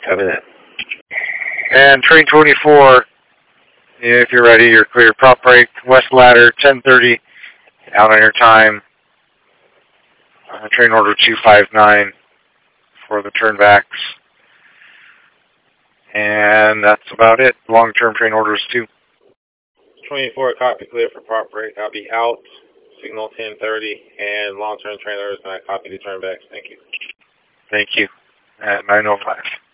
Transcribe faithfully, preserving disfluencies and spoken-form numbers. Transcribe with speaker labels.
Speaker 1: Copy that.
Speaker 2: And train twenty-four, if you're ready, you're clear. Prop break, west ladder, ten thirty, out on your time. Uh, train order two five nine for the turnbacks. And that's about it. Long-term train orders two.
Speaker 3: twenty-four, copy clear for prop break. I'll be out. Signal ten thirty, and long-term train orders, and I copy the turnbacks. Thank you.
Speaker 2: Thank you. At nine oh five.